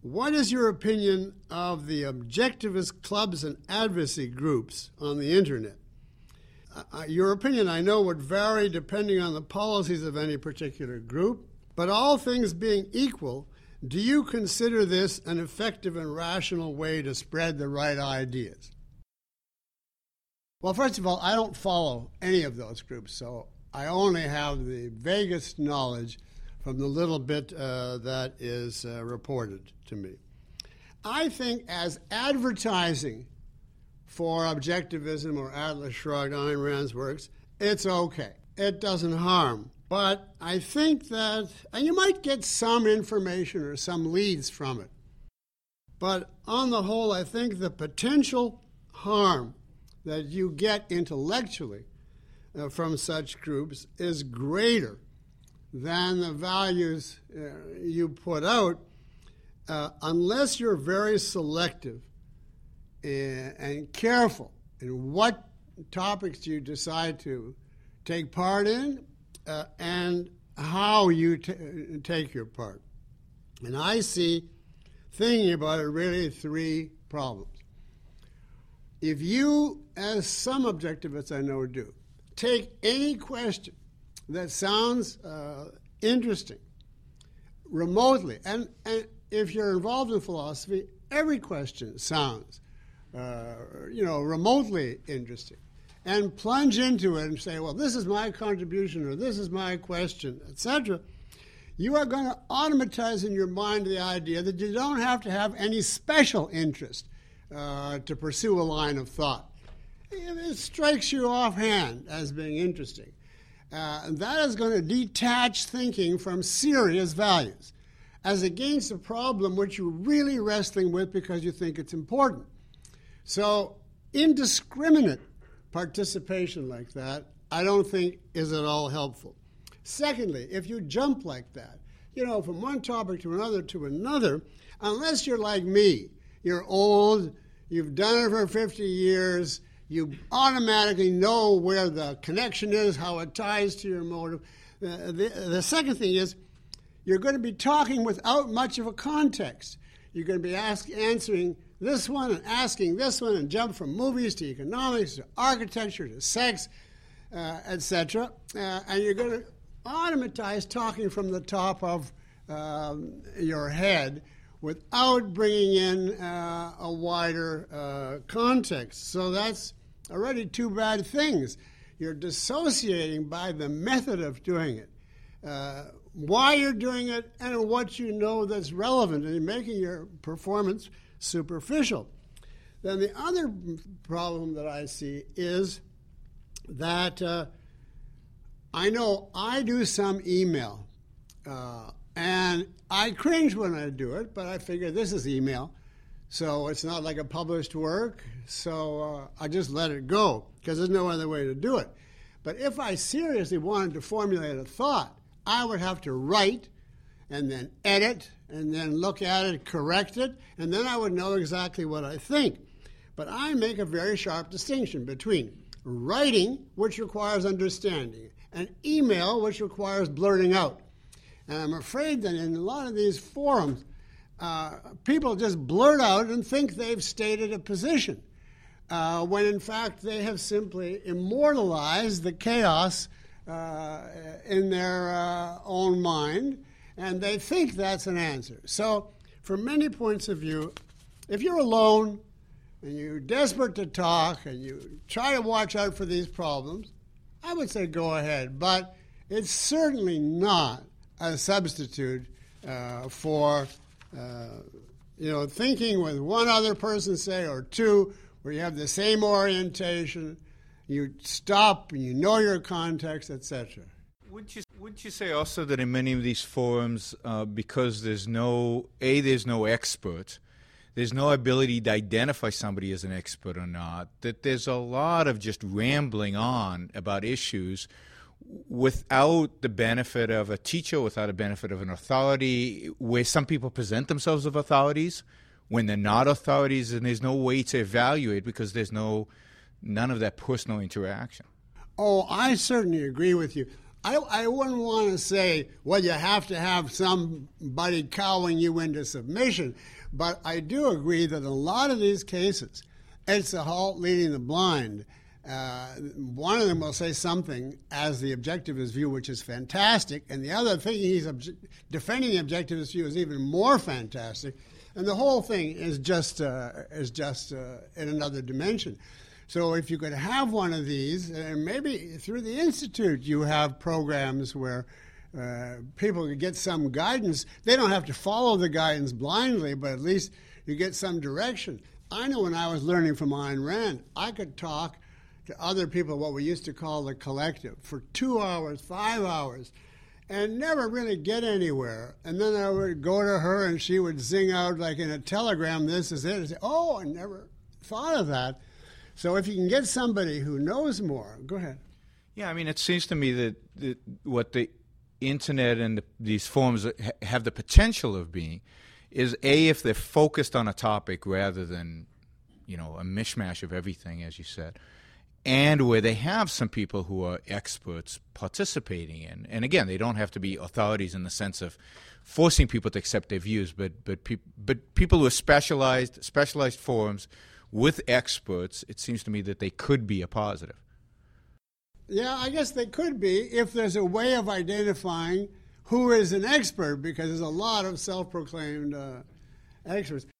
What is your opinion of the objectivist clubs and advocacy groups on the internet? Your opinion, I know, would vary depending on the policies of any particular group, but all things being equal, do you consider this an effective and rational way to spread the right ideas? Well, first of all, I don't follow any of those groups, so I only have the vaguest knowledge from the little bit that is reported to me. I think as advertising for objectivism or Atlas Shrugged, Ayn Rand's works, it's okay. It doesn't harm. But I think that, and you might get some information or some leads from it, but on the whole, I think the potential harm that you get intellectually from such groups is greater than the values you put out, unless you're very selective and careful in what topics you decide to take part in and how you take your part. And I see, thinking about it, really three problems. If you, as some objectivists I know do, take any question that sounds interesting remotely, and if you're involved in philosophy, every question sounds remotely interesting, and plunge into it and say, well, this is my contribution or this is my question, etc., you are going to automatize in your mind the idea that you don't have to have any special interest to pursue a line of thought. It strikes you offhand as being interesting. And that is going to detach thinking from serious values, as against a problem which you're really wrestling with because you think it's important. So indiscriminate participation like that, I don't think is at all helpful. Secondly, if you jump like that, from one topic to another, unless you're like me, you're old, you've done it for 50 years, you automatically know where the connection is, how it ties to your motive. The second thing is you're going to be talking without much of a context. You're going to be answering this one and asking this one and jump from movies to economics to architecture to sex, etc. And you're going to automatize talking from the top of your head without bringing in a wider context. So that's already two bad things. You're dissociating by the method of doing it, why you're doing it, and what you know that's relevant, and making your performance superficial. Then the other problem that I see is that I know I do some email, and I cringe when I do it, but I figure this is email, so it's not like a published work, so I just let it go, because there's no other way to do it. But if I seriously wanted to formulate a thought, I would have to write and then edit and then look at it, correct it, and then I would know exactly what I think. But I make a very sharp distinction between writing, which requires understanding, and email, which requires blurting out. And I'm afraid that in a lot of these forums, people just blurt out and think they've stated a position, when in fact they have simply immortalized the chaos in their own mind, and they think that's an answer. So from many points of view, if you're alone and you're desperate to talk and you try to watch out for these problems, I would say go ahead. But it's certainly not a substitute for thinking with one other person, say, or two, where you have the same orientation, you stop and you know your context, etc. Wouldn't you say also that in many of these forums, because there's no expert, there's no ability to identify somebody as an expert or not, that there's a lot of just rambling on about issues without the benefit of a teacher, without the benefit of an authority, where some people present themselves as authorities when they're not authorities, and there's no way to evaluate because there's none of that personal interaction. Oh, I certainly agree with you. I wouldn't want to say, well, you have to have somebody cowing you into submission, but I do agree that in a lot of these cases, it's the halt leading the blind. One of them will say something as the objectivist view, which is fantastic, and the other thinking he's defending the objectivist view is even more fantastic, and the whole thing is just in another dimension. So if you could have one of these, and maybe through the Institute you have programs where people could get some guidance. They don't have to follow the guidance blindly, but at least you get some direction. I know when I was learning from Ayn Rand, I could talk to other people, what we used to call the collective, for 2 hours, 5 hours, and never really get anywhere. And then I would go to her and she would zing out like in a telegram, this is it. And say, oh, I never thought of that. So if you can get somebody who knows more, go ahead. Yeah, I mean, it seems to me that what the Internet and these forums have the potential of being is, A, if they're focused on a topic rather than, a mishmash of everything, as you said, and where they have some people who are experts participating in. And again, they don't have to be authorities in the sense of forcing people to accept their views, but people who are specialized forums with experts, it seems to me that they could be a positive. Yeah, I guess they could be if there's a way of identifying who is an expert, because there's a lot of self-proclaimed experts.